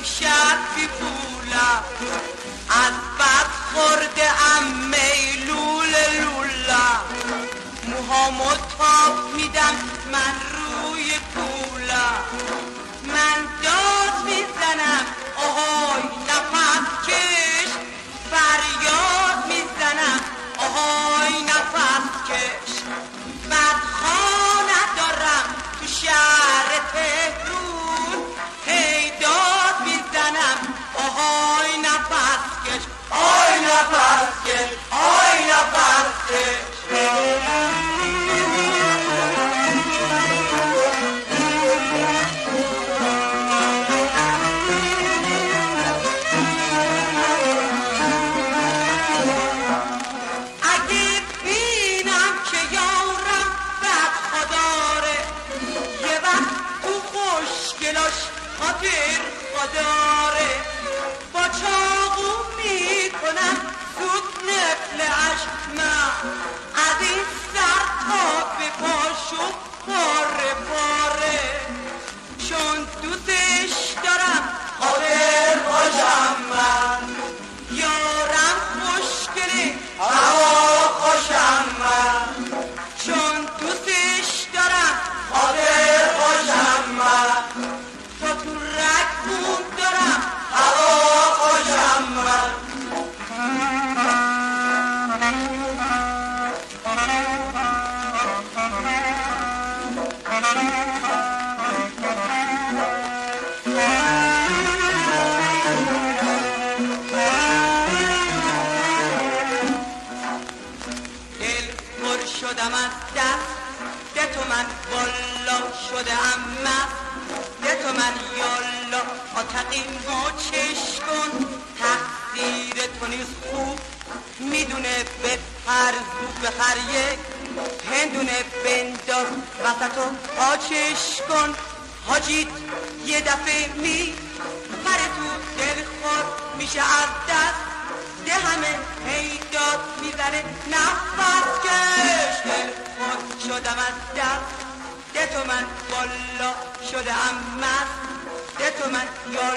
شب بی پولم از بد خورده ام میلول لولم موهامو تاب میدم من روی کولم من داد میزنم آهای نفس کش فریاد میزنم آهای نفس کش بدخواه ندارم تو شهر تهرون هی داد میزنم آهای نفس کش آهای نفس کش آهای نفس کش داره با چاقو میکنم زود نفل عشقم از این سر تا به پاشو پاره پاره چون دوستش دارم خاطر باشم من یارم خوشگله هوا خوشم من چون دوستش دارم خاطر باشم من تا تو رکبون دارم هوا خوشم من دل پر شدم از دست ده تو من والا شدم مست ده تو من یالا آتقیمو چش کن تقدیر تو نیز خوب میدونه بپرزو بخر یک هندونه بنداز وسطو آچش کن حاجیت یه دفعه می پره تو دل خور میشه از دست ده همه هیداد میزنه نفس کش دل خور شدم از دست ده تو من بالا شده ام مست ده تو من